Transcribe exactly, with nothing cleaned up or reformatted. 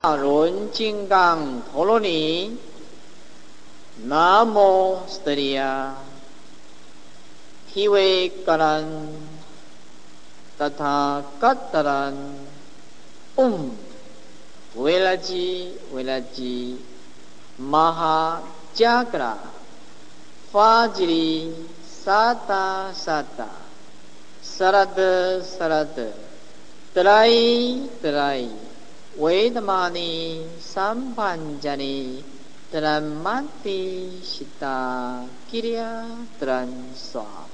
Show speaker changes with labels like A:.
A: 大轮金刚陀罗尼，南无斯特利亚，提维嘎兰，达他嘎达兰，嗡，维拉吉维拉吉，玛哈加格拉，法吉里萨达萨达，萨拉德萨拉德，德莱德莱。维达玛尼三班加尼德兰曼蒂西达吉利亚德兰萨。